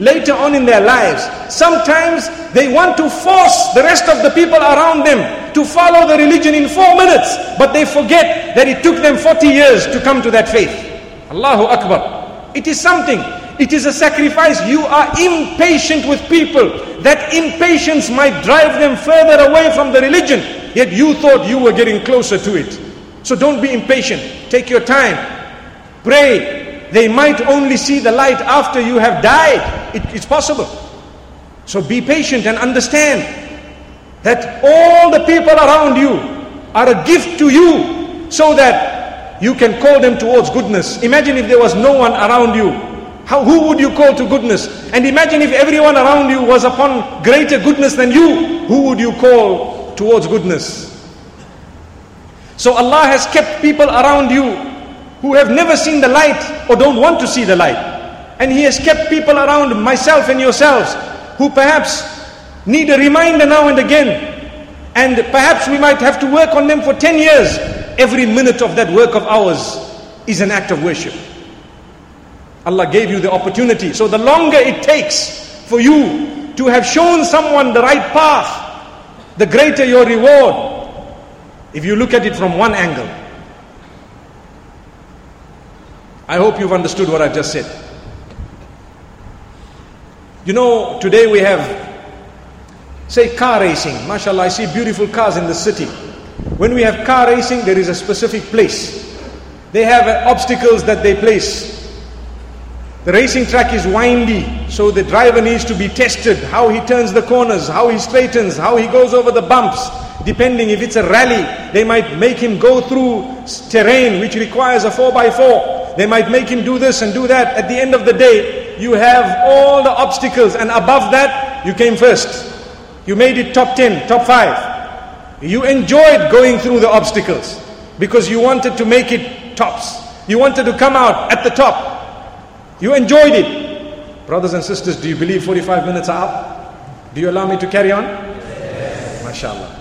later on in their lives. Sometimes they want to force the rest of the people around them to follow the religion in four minutes, but they forget that it took them forty years to come to that faith. Allahu Akbar. It is something. It is a sacrifice. You are impatient with people. That impatience might drive them further away from the religion, yet you thought you were getting closer to it. So don't be impatient. Take your time. Pray. They might only see the light after you have died. It, it's possible. So be patient and understand that all the people around you are a gift to you, so that you can call them towards goodness. Imagine if there was no one around you. How, who would you call to goodness? And imagine if everyone around you was upon greater goodness than you. Who would you call towards goodness? So Allah has kept people around you who have never seen the light or don't want to see the light. And He has kept people around myself and yourselves who perhaps need a reminder now and again. And perhaps we might have to work on them for ten years. Every minute of that work of ours is an act of worship. Allah gave you the opportunity. So the longer it takes for you to have shown someone the right path, the greater your reward. If you look at it from one angle. I hope you've understood what I've just said. You know, today we have, say, car racing. MashaAllah, I see beautiful cars in the city. When we have car racing, there is a specific place. They have obstacles that they place. The racing track is windy, so the driver needs to be tested. How he turns the corners, how he straightens, how he goes over the bumps. Depending if it's a rally, they might make him go through terrain which requires a four by four. They might make him do this and do that. At the end of the day, you have all the obstacles, and above that, you came first. You made it top ten, top five. You enjoyed going through the obstacles because you wanted to make it tops. You wanted to come out at the top. You enjoyed it. Brothers and sisters, do you believe forty-five minutes are up? Do you allow me to carry on? Yes. MashaAllah.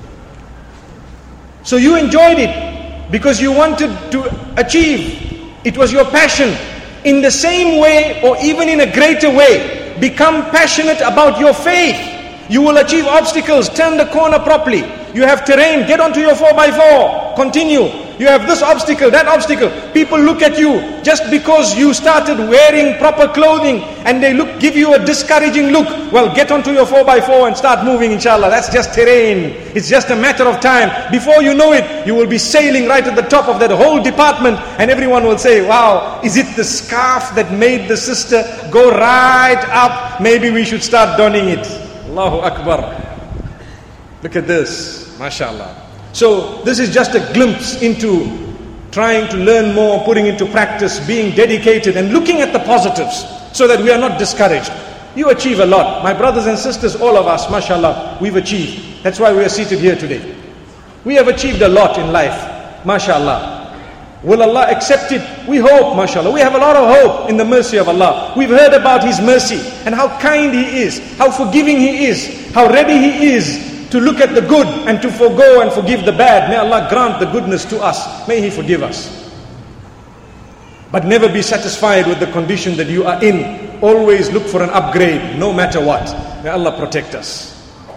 So you enjoyed it because you wanted to achieve. It was your passion. In the same way, or even in a greater way, become passionate about your faith. You will achieve obstacles. Turn the corner properly. You have terrain. Get onto your four by four. Continue. You have this obstacle, that obstacle. People look at you just because you started wearing proper clothing, and they look, give you a discouraging look. Well, get onto your four by four and start moving, inshallah. That's just terrain. It's just a matter of time. Before you know it, you will be sailing right at the top of that whole department, and everyone will say, wow, is it the scarf that made the sister go right up? Maybe we should start donning it. Allahu Akbar. Look at this. MashaAllah. So this is just a glimpse into trying to learn more, putting into practice, being dedicated and looking at the positives so that we are not discouraged. You achieve a lot. My brothers and sisters, all of us, mashallah, we've achieved. That's why we are seated here today. We have achieved a lot in life, mashallah. Will Allah accept it? We hope, mashallah. We have a lot of hope in the mercy of Allah. We've heard about His mercy and how kind He is, how forgiving He is, how ready He is to look at the good and to forgo and forgive the bad. May Allah grant the goodness to us. May He forgive us. But never be satisfied with the condition that you are in. Always look for an upgrade, no matter what. May Allah protect us.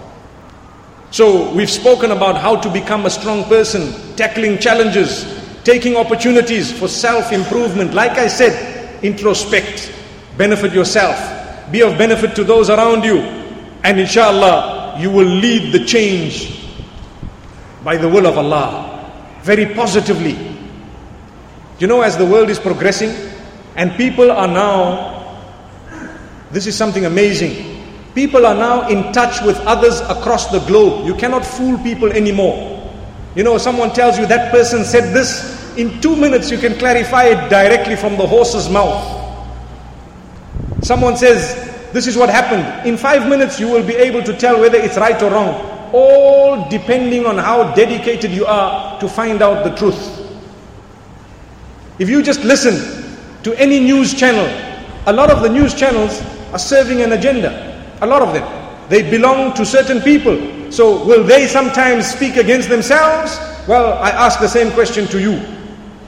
So we've spoken about how to become a strong person, tackling challenges, taking opportunities for self-improvement. Like I said, introspect, benefit yourself, be of benefit to those around you, and inshallah, you will lead the change by the will of Allah, very positively. You know, as the world is progressing and people are now, this is something amazing, people are now in touch with others across the globe. You cannot fool people anymore. You know, someone tells you that person said this, in two minutes you can clarify it directly from the horse's mouth. Someone says, this is what happened. In five minutes you will be able to tell whether it's right or wrong. All depending on how dedicated you are to find out the truth. If you just listen to any news channel, a lot of the news channels are serving an agenda. A lot of them. They belong to certain people. So will they sometimes speak against themselves? Well, I ask the same question to you.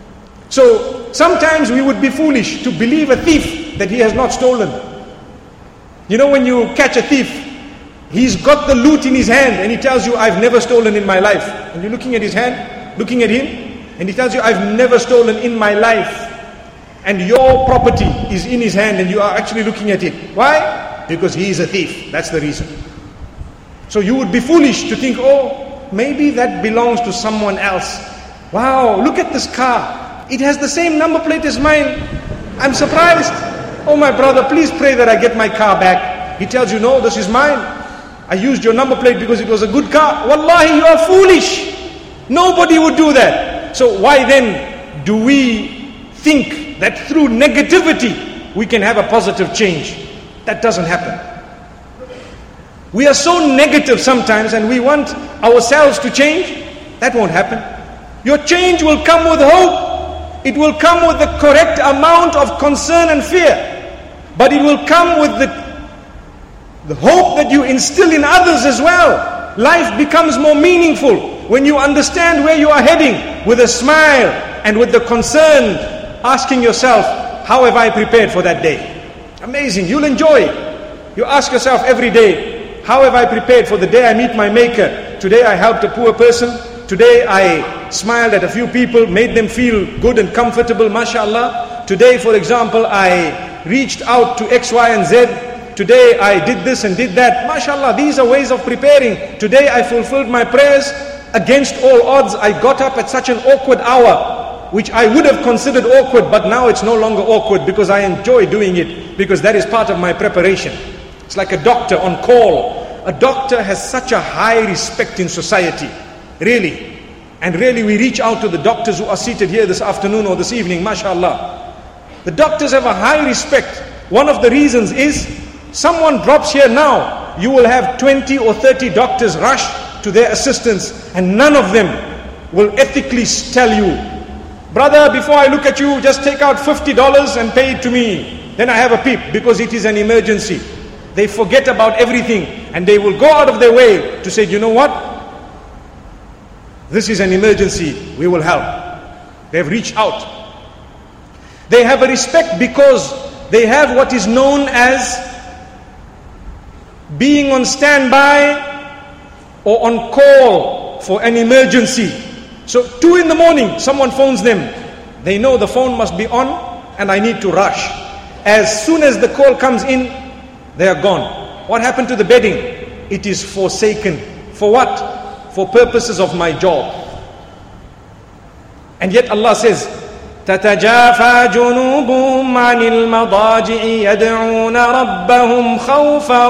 So sometimes we would be foolish to believe a thief that he has not stolen. You know, when you catch a thief, he's got the loot in his hand and he tells you, I've never stolen in my life. And you're looking at his hand, looking at him, and he tells you, I've never stolen in my life. And your property is in his hand and you are actually looking at it. Why? Because he is a thief. That's the reason. So you would be foolish to think, oh, maybe that belongs to someone else. Wow, look at this car. It has the same number plate as mine. I'm surprised. Oh my brother, please pray that I get my car back. He tells you, no, this is mine. I used your number plate because it was a good car. Wallahi, you are foolish. Nobody would do that. So why then do we think that through negativity we can have a positive change? That doesn't happen. We are so negative sometimes and we want ourselves to change. That won't happen. Your change will come with hope. It will come with the correct amount of concern and fear. But it will come with the, the hope that you instill in others as well. Life becomes more meaningful when you understand where you are heading with a smile and with the concern, asking yourself, how have I prepared for that day? Amazing, you'll enjoy it. You ask yourself every day, how have I prepared for the day I meet my Maker? Today I helped a poor person. Today I smiled at a few people, made them feel good and comfortable, mashallah. Today, for example, I reached out to X, Y, and Z. Today I did this and did that. Mashallah, these are ways of preparing. Today I fulfilled my prayers. Against all odds, I got up at such an awkward hour, which I would have considered awkward, but now it's no longer awkward because I enjoy doing it, because that is part of my preparation. It's like a doctor on call. A doctor has such a high respect in society, really. And really we reach out to the doctors who are seated here this afternoon or this evening, mashallah. The doctors have a high respect. One of the reasons is, someone drops here now, you will have twenty or thirty doctors rush to their assistance, and none of them will ethically tell you, brother, before I look at you, just take out fifty dollars and pay it to me. Then I have a peep, because it is an emergency. They forget about everything and they will go out of their way to say, you know what? This is an emergency, we will help. They have reached out. They have a respect because they have what is known as being on standby or on call for an emergency. So two in the morning, someone phones them. They know the phone must be on and I need to rush. As soon as the call comes in, they are gone. What happened to the bedding? It is forsaken. For what? For purposes of my job. And yet Allah says, تتجافى جنوبهم عن المضاجع يدعون ربهم خوفا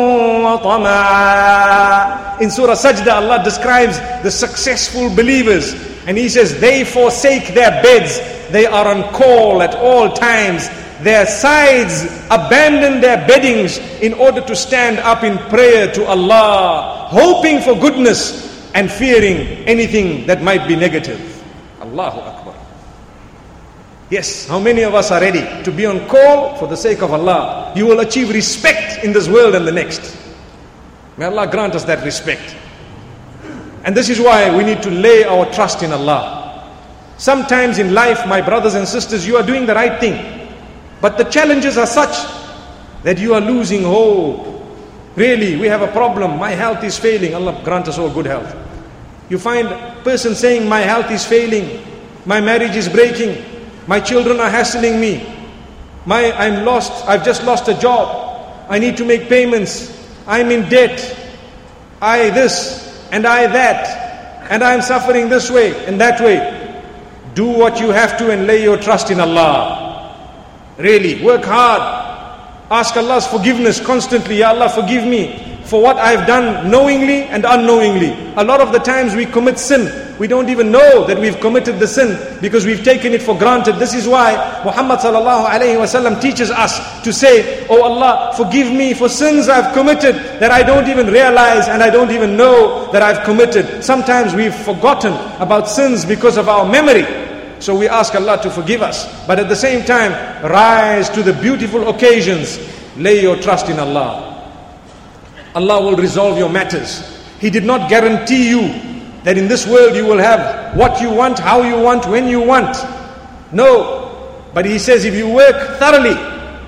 وطمعا. In Surah Sajda, Allah describes the successful believers, and He says they forsake their beds, they are on call at all times, their sides abandon their beddings in order to stand up in prayer to Allah, hoping for goodness and fearing anything that might be negative. Allahu Akbar. Yes, how many of us are ready to be on call for the sake of Allah? You will achieve respect in this world and the next. May Allah grant us that respect. And this is why we need to lay our trust in Allah. Sometimes in life, my brothers and sisters, you are doing the right thing, but the challenges are such that you are losing hope. Really, we have a problem. My health is failing. Allah grant us all good health. You find a person saying, my health is failing, my marriage is breaking, my children are hassling me, my I'm lost, I've just lost a job, I need to make payments, I'm in debt, I this and I that, and I'm suffering this way and that way. Do what you have to and lay your trust in Allah. Really, work hard. Ask Allah's forgiveness constantly. Ya Allah, forgive me for what I've done knowingly and unknowingly. A lot of the times we commit sin. We don't even know that we've committed the sin because we've taken it for granted. This is why Muhammad sallallahu alayhi wa sallam teaches us to say, oh Allah, forgive me for sins I've committed that I don't even realize and I don't even know that I've committed. Sometimes we've forgotten about sins because of our memory. So we ask Allah to forgive us. But at the same time, rise to the beautiful occasions. Lay your trust in Allah. Allah will resolve your matters. He did not guarantee you that in this world you will have what you want, how you want, when you want. No. But He says if you work thoroughly,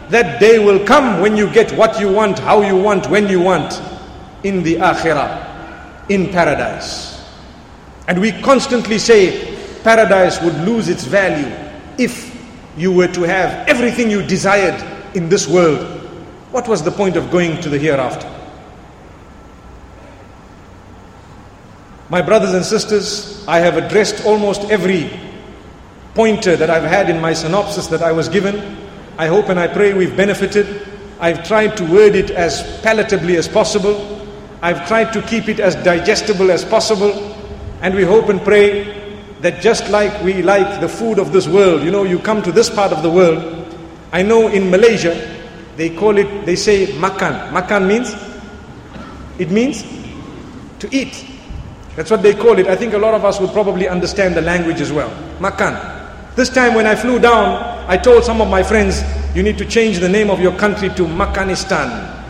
That day will come when you get what you want, how you want, when you want, in the akhirah, in paradise. And we constantly say paradise would lose its value if you were to have everything you desired in this world. What was the point of going to the hereafter? My brothers and sisters, I have addressed almost every pointer that I've had in my synopsis that I was given. I hope and I pray we've benefited. I've tried to word it as palatably as possible. I've tried to keep it as digestible as possible. And we hope and pray that just like we like the food of this world, you know, you come to this part of the world. I know in Malaysia, they call it, they say makan. Makan means? It means to eat. That's what they call it. I think a lot of us would probably understand the language as well. Makan. This time when I flew down, I told some of my friends, you need to change the name of your country to Makanistan.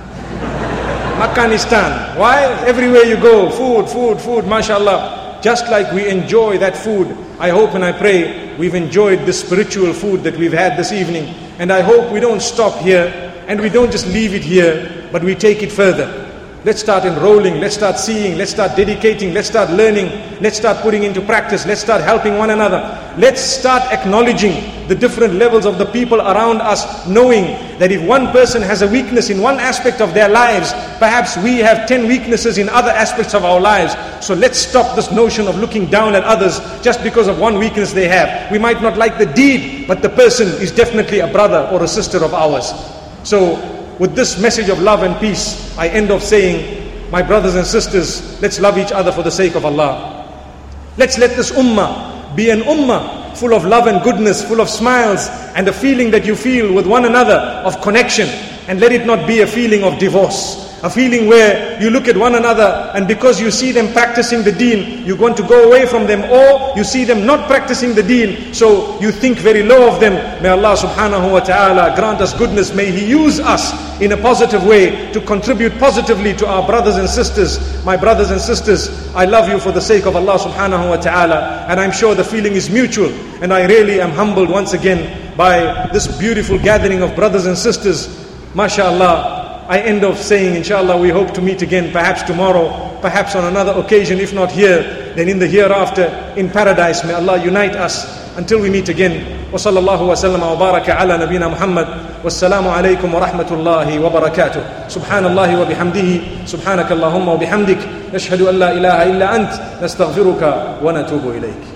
Makanistan. Why? Everywhere you go, food, food, food, mashallah. Just like we enjoy that food, I hope and I pray we've enjoyed the spiritual food that we've had this evening. And I hope we don't stop here and we don't just leave it here, but we take it further. Let's start enrolling, let's start seeing, let's start dedicating, let's start learning, let's start putting into practice, let's start helping one another. Let's start acknowledging the different levels of the people around us, knowing that if one person has a weakness in one aspect of their lives, perhaps we have ten weaknesses in other aspects of our lives. So let's stop this notion of looking down at others just because of one weakness they have. We might not like the deed, but the person is definitely a brother or a sister of ours. So with this message of love and peace, I end off saying, my brothers and sisters, let's love each other for the sake of Allah. Let's let this ummah be an ummah full of love and goodness, full of smiles, and a feeling that you feel with one another of connection. And let it not be a feeling of divorce. A feeling where you look at one another and because you see them practicing the deen, you want to go away from them, or you see them not practicing the deen, so you think very low of them. May Allah subhanahu wa ta'ala grant us goodness. May He use us in a positive way to contribute positively to our brothers and sisters. My brothers and sisters, I love you for the sake of Allah subhanahu wa ta'ala, and I'm sure the feeling is mutual. And I really am humbled once again by this beautiful gathering of brothers and sisters. MashaAllah. I end off saying, inshallah, we hope to meet again, perhaps tomorrow, perhaps on another occasion, if not here, then in the hereafter, in paradise. May Allah unite us until we meet again. Wa sallallahu wa sallama wa baraka ala nabina Muhammad. Wassalamu alaykum wa rahmatullahi wa barakatuh. Subhanallahi wa bihamdihi. Subhanaka Allahumma wa bihamdik. Nashhadu an la ilaha illa ant. Nastaghfiruka wa natubu ilayk.